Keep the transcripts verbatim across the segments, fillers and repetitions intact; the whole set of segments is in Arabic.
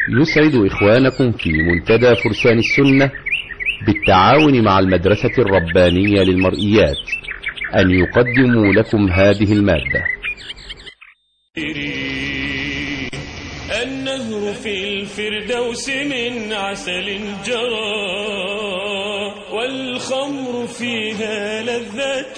يسعد إخوانكم في منتدى فرسان السنة بالتعاون مع المدرسة الربانية للمرئيات أن يقدموا لكم هذه المادة. النهر في الفردوس من عسل جرى، والخمر فيها لذة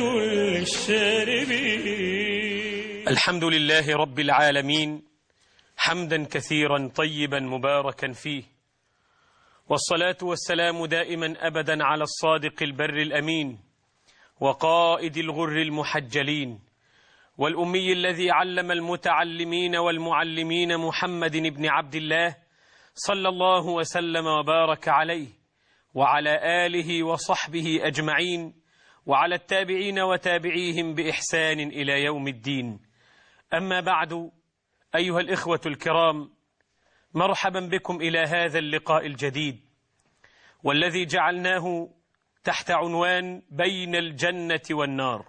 للشاربين. الحمد لله رب العالمين، حمدا كثيرا طيبا مباركا فيه، والصلاة والسلام دائما أبدا على الصادق البر الأمين وقائد الغر المحجلين والأمي الذي علم المتعلمين والمعلمين محمد بن عبد الله صلى الله وسلم وبارك عليه وعلى آله وصحبه أجمعين وعلى التابعين وتابعيهم بإحسان إلى يوم الدين. أما بعد، أيها الإخوة الكرام، مرحبا بكم إلى هذا اللقاء الجديد والذي جعلناه تحت عنوان بين الجنة والنار.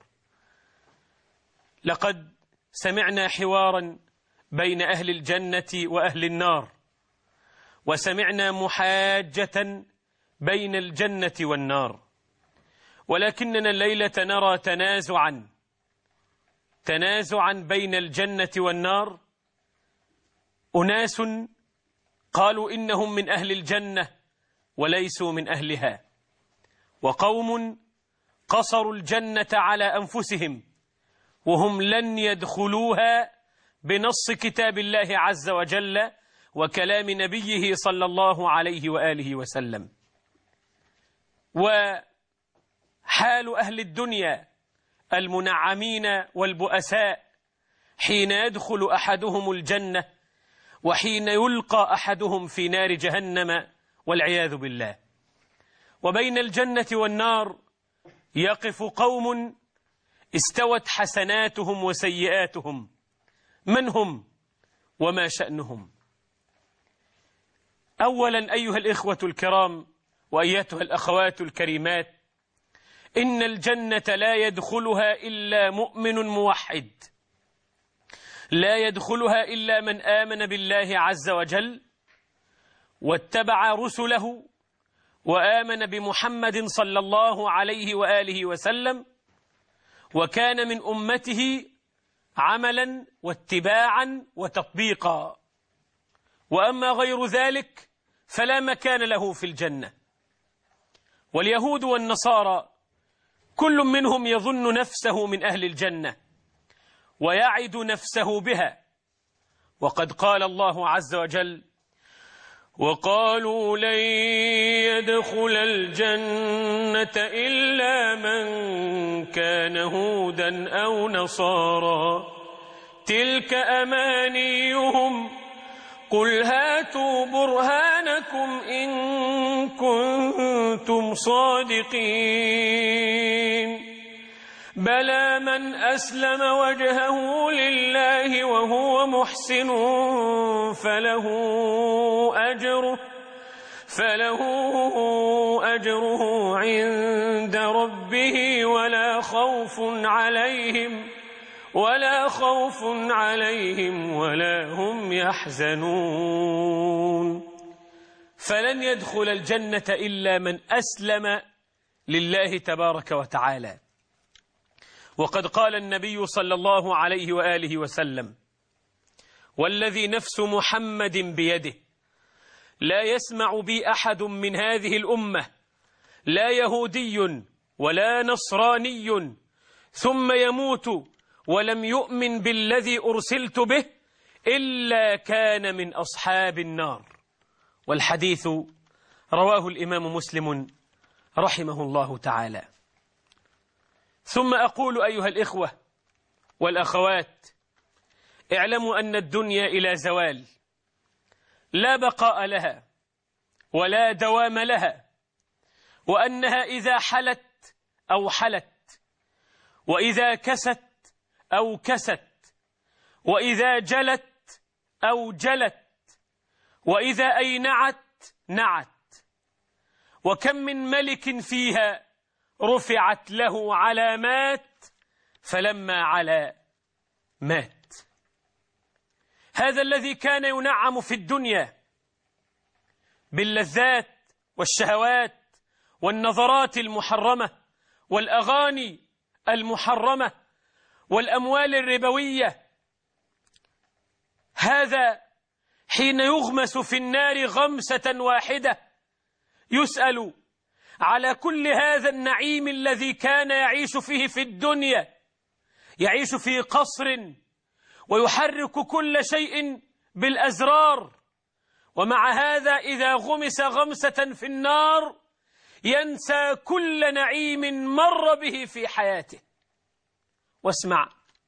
لقد سمعنا حوارا بين أهل الجنة وأهل النار، وسمعنا محاجة بين الجنة والنار، ولكننا الليلة نرى تنازعا تنازعا بين الجنة والنار. أناس قالوا إنهم من أهل الجنة وليسوا من أهلها، وقوم قصروا الجنة على أنفسهم وهم لن يدخلوها بنص كتاب الله عز وجل وكلام نبيه صلى الله عليه وآله وسلم. وحال أهل الدنيا المنعمين والبؤساء حين يدخل أحدهم الجنة وحين يلقى أحدهم في نار جهنم والعياذ بالله. وبين الجنة والنار يقف قوم استوت حسناتهم وسيئاتهم. من هم وما شأنهم؟ أولا أيها الإخوة الكرام وأيتها الأخوات الكريمات، إن الجنة لا يدخلها إلا مؤمن موحد، لا يدخلها إلا من آمن بالله عز وجل واتبع رسله وآمن بمحمد صلى الله عليه وآله وسلم وكان من أمته عملا واتباعا وتطبيقا. وأما غير ذلك فلا مكان له في الجنة. واليهود والنصارى كل منهم يظن نفسه من أهل الجنة ويعد نفسه بها، وقد قال الله عز وجل: وقالوا لن يدخل الجنة إلا من كان هودا أو نصارى تلك أمانيهم قل هاتوا برهانكم إن كنتم صادقين بلى من أسلم وجهه لله وهو محسن فله أجره فله أجره عند ربه ولا خوف عليهم ولا خوف عليهم ولا هم يحزنون. فلن يدخل الجنة إلا من أسلم لله تبارك وتعالى. وقد قال النبي صلى الله عليه وآله وسلم: والذي نفس محمد بيده لا يسمع بي أحد من هذه الأمة لا يهودي ولا نصراني ثم يموت ولم يؤمن بالذي أرسلت به إلا كان من أصحاب النار. والحديث رواه الإمام مسلم رحمه الله تعالى. ثم أقول أيها الإخوة والأخوات، اعلموا أن الدنيا إلى زوال لا بقاء لها ولا دوام لها، وأنها إذا حلت أو حلت، وإذا كست أو كست، وإذا جلت أو جلت، وإذا أينعت نعت. وكم من ملك فيها رفعت له علامات فلما علا مات. هذا الذي كان ينعم في الدنيا باللذات والشهوات والنظرات المحرمة والأغاني المحرمة والأموال الربوية، هذا حين يغمس في النار غمسة واحدة يسأل على كل هذا النعيم الذي كان يعيش فيه في الدنيا، يعيش في قصر ويحرك كل شيء بالأزرار، ومع هذا إذا غمس غمسة في النار ينسى كل نعيم مر به في حياته. واسمع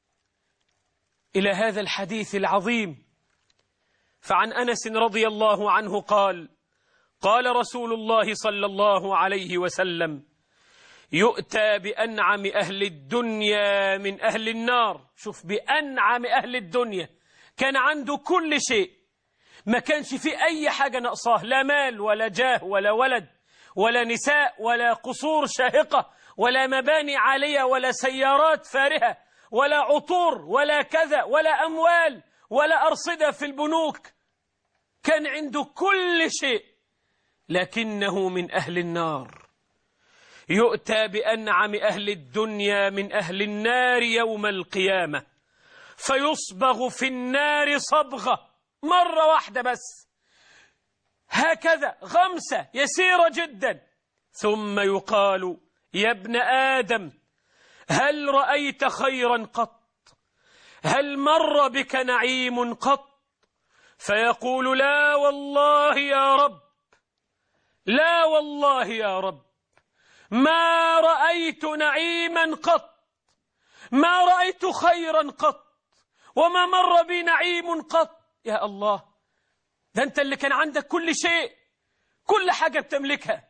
إلى هذا الحديث العظيم. فعن أنس رضي الله عنه قال: قال رسول الله صلى الله عليه وسلم: يؤتى بأنعم أهل الدنيا من أهل النار. شوف، بأنعم أهل الدنيا، كان عنده كل شيء، ما كانش في أي حاجة نقصاه، لا مال ولا جاه ولا ولد ولا نساء ولا قصور شاهقة ولا مباني عالية ولا سيارات فارهة ولا عطور ولا كذا ولا أموال ولا أرصدة في البنوك، كان عنده كل شيء، لكنه من أهل النار. يؤتى بأنعم أهل الدنيا من أهل النار يوم القيامة فيصبغ في النار صبغة، مرة واحدة بس، هكذا غمسة يسيرة جدا، ثم يقال: يا ابن آدم هل رأيت خيرا قط؟ هل مر بك نعيم قط؟ فيقول: لا والله يا رب، لا والله يا رب، ما رأيت نعيما قط، ما رأيت خيرا قط، وما مر بي نعيم قط. يا الله، ده أنت اللي كان عندك كل شيء، كل حاجة بتملكها،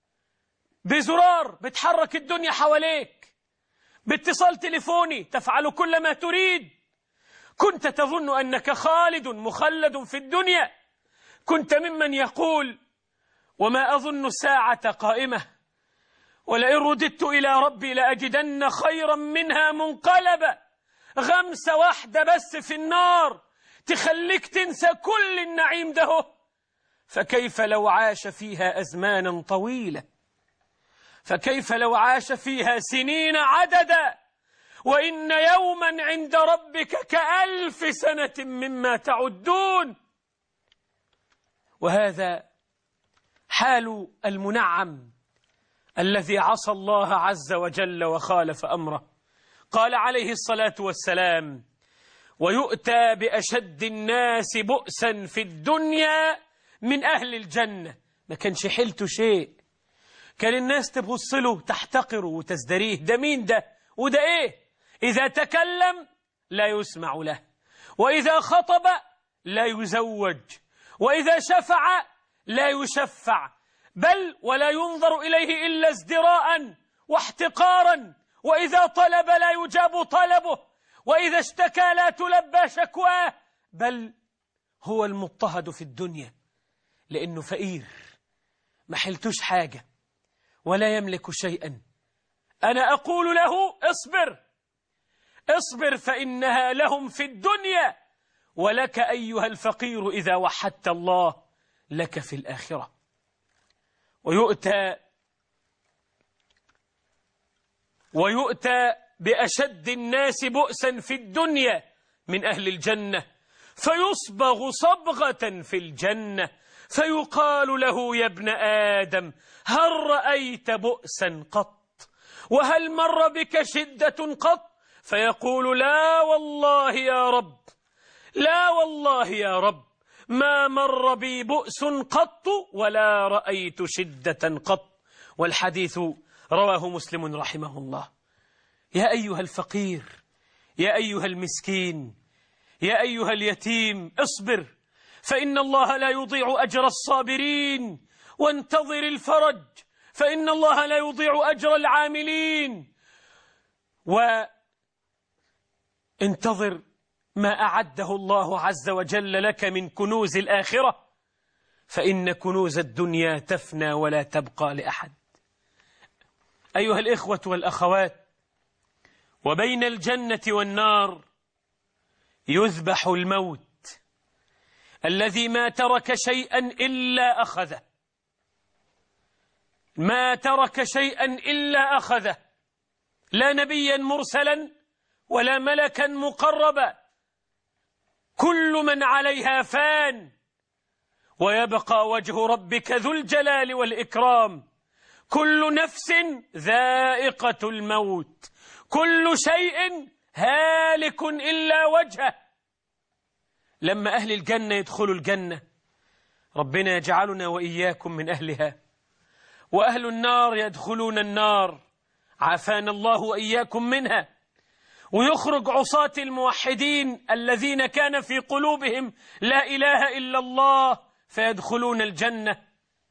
بزرار بتحرك الدنيا حواليك، باتصال تليفوني تفعل كل ما تريد، كنت تظن أنك خالد مخلد في الدنيا، كنت ممن يقول: وما أظن الساعة قائمة ولئن رددت إلى ربي لأجدن خيرا منها منقلبا. غمسة واحدة بس في النار تخليك تنسى كل النعيم ده. فكيف لو عاش فيها أزمانا طويلة؟ فكيف لو عاش فيها سنين عددا؟ وإن يوما عند ربك كألف سنة مما تعدون. وهذا حال المنعم الذي عصى الله عز وجل وخالف أمره. قال عليه الصلاة والسلام: ويؤتى بأشد الناس بؤسا في الدنيا من أهل الجنة. ما كانش حيلته شيء، كان الناس تبص له تحتقره وتزدريه، ده مين ده وده إيه؟ إذا تكلم لا يسمع له، وإذا خطب لا يزوج، وإذا شفع لا يشفع، بل ولا ينظر إليه إلا ازدراء واحتقارا، وإذا طلب لا يجاب طلبه، وإذا اشتكى لا تلبى شكواه، بل هو المضطهد في الدنيا لأنه فقير، ما حلتوش حاجة ولا يملك شيئا. أنا أقول له: اصبر اصبر فإنها لهم في الدنيا، ولك أيها الفقير إذا وحدت الله لك في الآخرة. ويؤتى ويؤتى بأشد الناس بؤسا في الدنيا من أهل الجنة فيصبغ صبغة في الجنة فيقال له: يا ابن آدم هل رأيت بؤسا قط؟ وهل مر بك شدة قط؟ فيقول: لا والله يا رب، لا والله يا رب، ما مر بي بؤس قط ولا رأيت شدة قط. والحديث رواه مسلم رحمه الله. يا أيها الفقير، يا أيها المسكين، يا أيها اليتيم، اصبر فإن الله لا يضيع أجر الصابرين، وانتظر الفرج فإن الله لا يضيع أجر العاملين، وانتظر ما أعده الله عز وجل لك من كنوز الآخرة، فإن كنوز الدنيا تفنى ولا تبقى لأحد. أيها الإخوة والأخوات، وبين الجنة والنار يذبح الموت الذي ما ترك شيئا إلا أخذه، ما ترك شيئا إلا أخذه، لا نبيا مرسلا ولا ملكا مقربا، كل من عليها فان ويبقى وجه ربك ذو الجلال والإكرام، كل نفس ذائقة الموت، كل شيء هالك إلا وجهه. لما أهل الجنة يدخلوا الجنة ربنا يجعلنا وإياكم من أهلها، وأهل النار يدخلون النار عافانا الله وإياكم منها، ويخرج عصاة الموحدين الذين كان في قلوبهم لا إله إلا الله فيدخلون الجنة.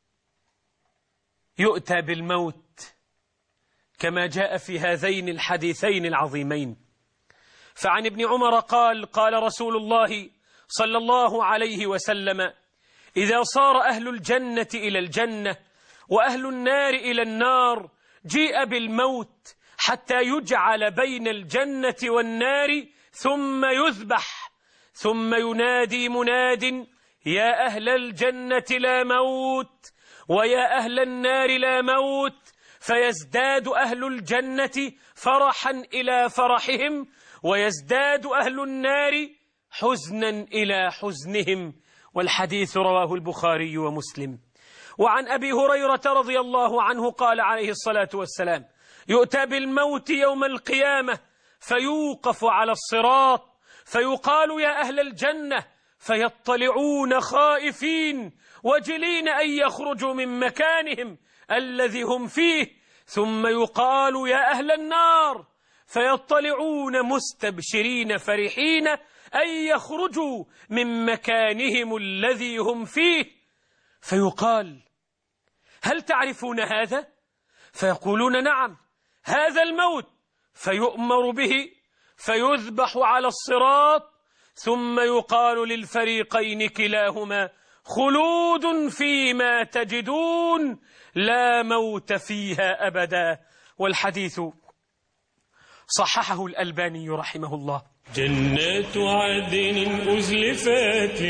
يؤتى بالموت كما جاء في هذين الحديثين العظيمين. فعن ابن عمر قال قال رسول الله صلى الله عليه وسلم: إذا صار أهل الجنة إلى الجنة وأهل النار إلى النار جيء بالموت حتى يجعل بين الجنة والنار ثم يذبح، ثم ينادي مناد: يا أهل الجنة لا موت، ويا أهل النار لا موت، فيزداد أهل الجنة فرحا إلى فرحهم، ويزداد أهل النار حزنا إلى حزنهم. والحديث رواه البخاري ومسلم. وعن أبي هريرة رضي الله عنه قال عليه الصلاة والسلام: يؤتى بالموت يوم القيامة فيوقف على الصراط فيقال: يا أهل الجنة، فيطلعون خائفين وجلين أن يخرجوا من مكانهم الذي هم فيه، ثم يقال: يا أهل النار، فيطلعون مستبشرين فرحين أن يخرجوا من مكانهم الذي هم فيه، فيقال: هل تعرفون هذا؟ فيقولون: نعم، هذا الموت. فيؤمر به فيذبح على الصراط، ثم يقال للفريقين كلاهما: خلود فيما تجدون، لا موت فيها أبدا. والحديث صححه الألباني رحمه الله. جنات عدن أزلفت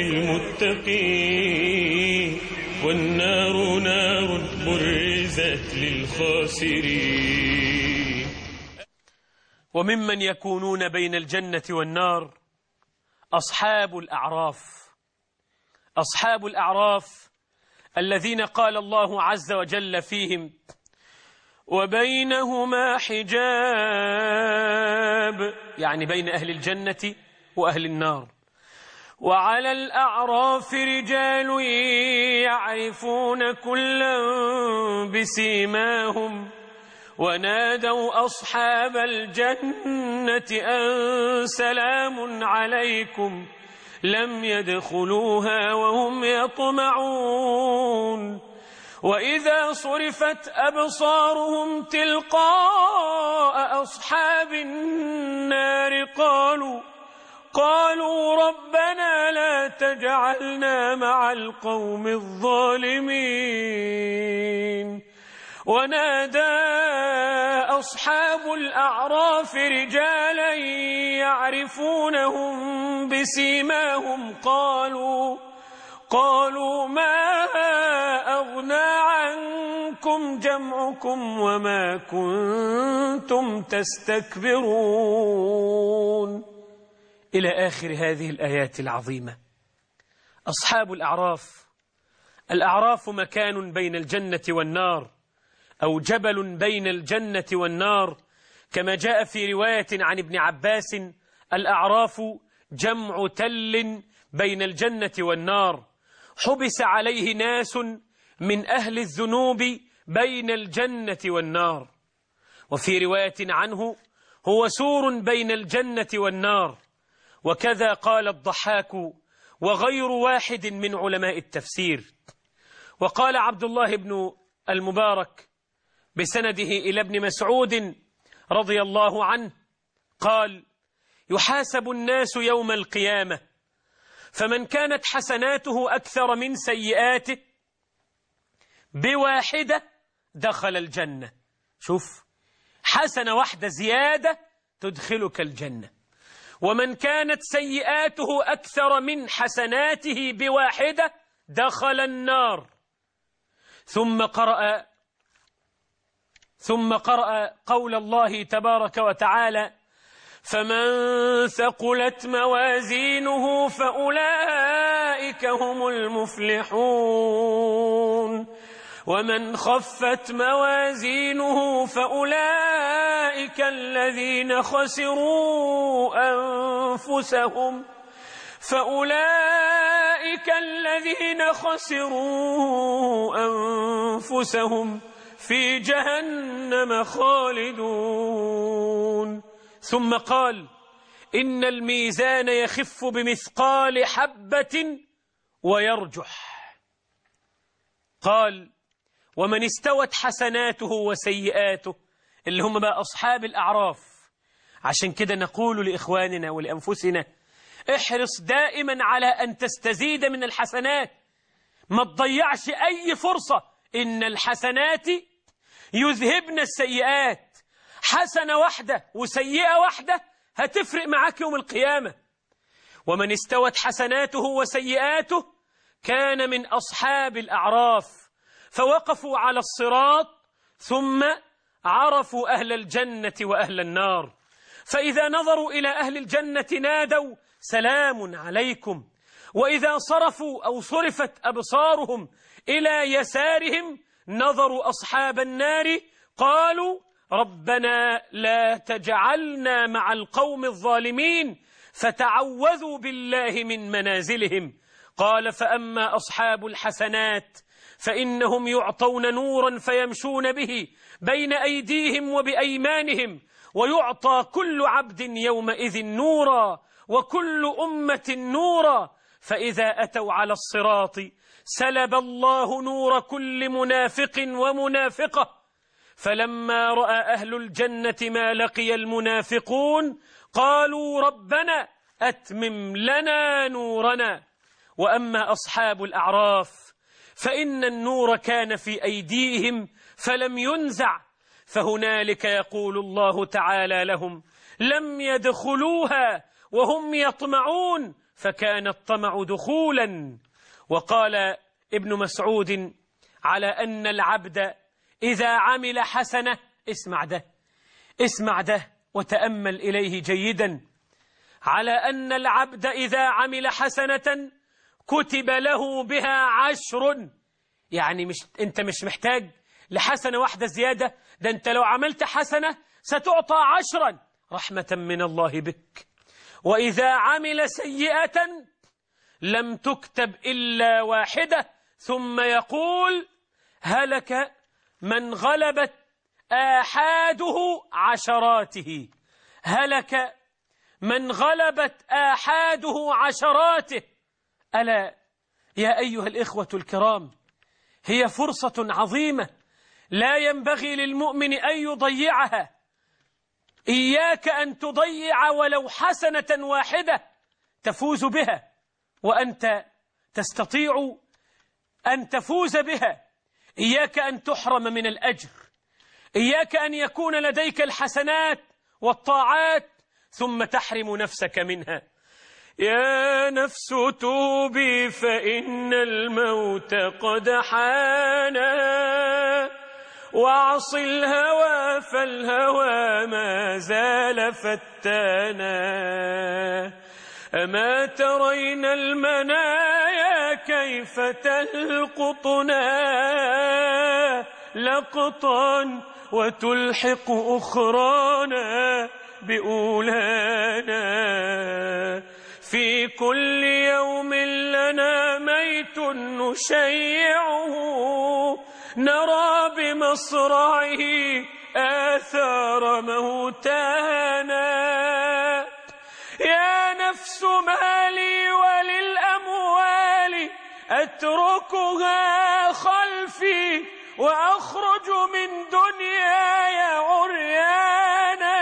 للمتقين، والنار نار برزت للخاسرين. وممن يكونون بين الجنة والنار أصحاب الأعراف. أصحاب الأعراف الذين قال الله عز وجل فيهم: وبينهما حجاب، يعني بين أهل الجنة وأهل النار. وعلى الأعراف رجال يعرفون كلا بسيماهم، ونادوا أصحاب الجنة أن سلام عليكم لم يدخلوها وهم يطمعون. وإذا صرفت أبصارهم تلقاء أصحاب النار قالوا قالوا ربنا لا تجعلنا مع القوم الظالمين. ونادى أصحاب الأعراف رجالا يعرفونهم بسيماهم قالوا قالوا ما أغنى عنكم جمعكم وما كنتم تستكبرون، إلى آخر هذه الآيات العظيمة. أصحاب الأعراف، الأعراف مكان بين الجنة والنار، أو جبل بين الجنة والنار، كما جاء في رواية عن ابن عباس: الأعراف جمع تل بين الجنة والنار، حبس عليه ناس من أهل الذنوب بين الجنة والنار. وفي رواية عنه: هو سور بين الجنة والنار. وكذا قال الضحاك وغير واحد من علماء التفسير. وقال عبد الله بن المبارك بسنده إلى ابن مسعود رضي الله عنه قال: يحاسب الناس يوم القيامة، فمن كانت حسناته أكثر من سيئاته بواحدة دخل الجنة. شوف، حسنة واحدة زيادة تدخلك الجنة. ومن كانت سيئاته أكثر من حسناته بواحدة دخل النار. ثم قرأ ثم قرأ قول الله تبارك وتعالى: فمن ثقلت موازينه فأولئك هم المفلحون ومن خفت موازينه فأولئك الذين خسروا أنفسهم فأولئك الذين خسروا أنفسهم في جهنم خالدون. ثم قال: إن الميزان يخف بمثقال حبة ويرجح. قال: ومن استوت حسناته وسيئاته، اللي هم بقى أصحاب الأعراف. عشان كده نقول لإخواننا ولأنفسنا: احرص دائما على أن تستزيد من الحسنات، ما تضيعش أي فرصة. إن الحسنات يذهبن السيئات. حسنة واحدة وسيئة واحدة هتفرق معك يوم القيامة. ومن استوت حسناته وسيئاته كان من أصحاب الأعراف، فوقفوا على الصراط ثم عرفوا أهل الجنة وأهل النار. فإذا نظروا إلى أهل الجنة نادوا: سلام عليكم. وإذا صرفوا أو صرفت أبصارهم إلى يسارهم نظروا أصحاب النار قالوا: ربنا لا تجعلنا مع القوم الظالمين، فتعوذوا بالله من منازلهم. قال: فأما أصحاب الحسنات فإنهم يعطون نورا فيمشون به بين أيديهم وبأيمانهم، ويعطى كل عبد يومئذ نورا وكل أمة نورا، فإذا أتوا على الصراط سلب الله نور كل منافق ومنافقة. فلما رأى أهل الجنة ما لقي المنافقون قالوا: ربنا أتمم لنا نورنا. وأما أصحاب الأعراف فإن النور كان في أيديهم فلم ينزع، فهنالك يقول الله تعالى لهم: لم يدخلوها وهم يطمعون، فكان الطمع دخولا. وقال ابن مسعود على أن العبد إذا عمل حسنة، اسمع ده اسمع ده وتأمل إليه جيدا، على أن العبد إذا عمل حسنة كتب له بها عشر. يعني مش أنت مش محتاج لحسنة واحدة زيادة، ده أنت لو عملت حسنة ستعطى عشرا رحمة من الله بك. وإذا عمل سيئة لم تكتب إلا واحدة، ثم يقول: هلك من غلبت آحاده عشراته. هلك من غلبت آحاده عشراته. ألا يا أيها الإخوة الكرام، هي فرصة عظيمة لا ينبغي للمؤمن أن يضيعها. إياك أن تضيع ولو حسنة واحدة تفوز بها، وأنت تستطيع أن تفوز بها. إياك أن تحرم من الأجر، إياك أن يكون لديك الحسنات والطاعات ثم تحرم نفسك منها. يا نفس توبي فإن الموت قد حانا، واعص الهوى فالهوى ما زال فتانا. أما ترين المنايا كيف تلقطنا لقطا وتلحق أخرانا بأولانا. في كل يوم لنا ميت نشيعه، نرى بمصرعه آثار موتانا. يا نفس ما لي وللأموال أتركها خلفي، وأخرج من دنياي عريانا.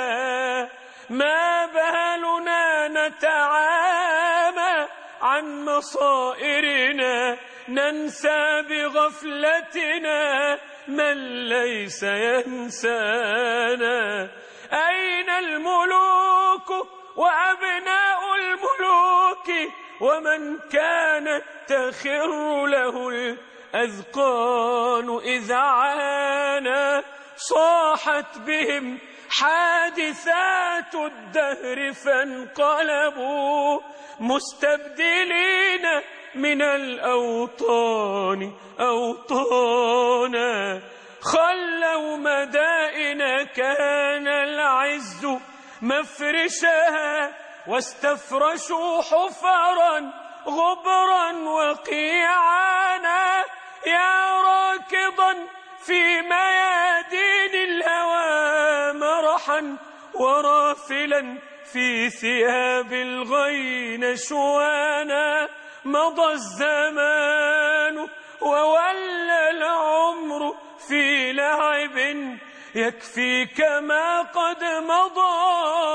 ما بالنا نتعامى عن مصائرنا، ننسى بغفلتنا من ليس ينسانا. أين الملوك وأبناء الملوك ومن كانت تخر له الأذقان إذ عانى؟ صاحت بهم حادثات الدهر فانقلبوا مستبدلين من الأوطان أوطانا، خلوا مدائن كان العز مفرشها واستفرشوا حفرا غبرا وقيعانا. يا راكضا في ميادين الهوى مرحا ورافلا في ثياب الغي نشوانا، مضى الزمان وولى العمر في لعب يكفيك ما قد مضى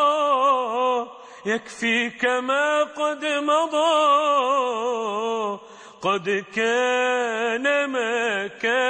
يكفيك ما قد مضى قد كان ما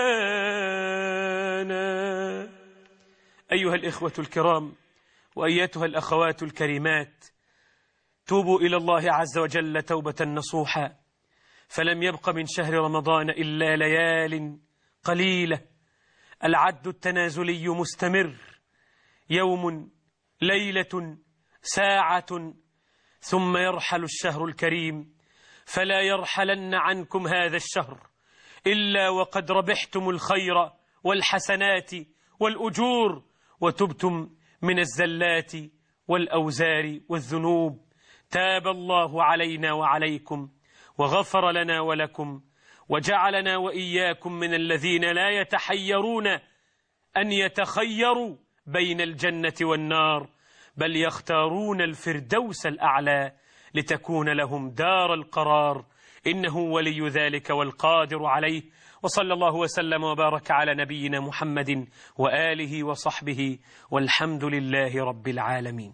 كان. أيها الإخوة الكرام وأيتها الأخوات الكريمات، توبوا إلى الله عز وجل توبة نصوحا، فلم يبق من شهر رمضان إلا ليال قليلة، العد التنازلي مستمر، يوم ليلة ساعة ثم يرحل الشهر الكريم، فلا يرحلن عنكم هذا الشهر إلا وقد ربحتم الخير والحسنات والأجور، وتبتم من الزلات والأوزار والذنوب. تاب الله علينا وعليكم وغفر لنا ولكم، وجعلنا وإياكم من الذين لا يتحيرون أن يتخيروا بين الجنة والنار، بل يختارون الفردوس الأعلى لتكون لهم دار القرار، إنه ولي ذلك والقادر عليه. وصلى الله وسلم وبارك على نبينا محمد وآله وصحبه، والحمد لله رب العالمين.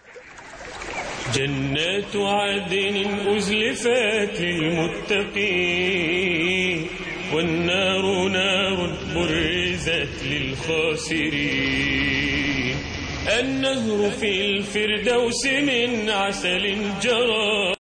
جنات عدن أزلفت للمتقين، والنار نار برزت للخاسرين. النهر في الفردوس من عسل جرى.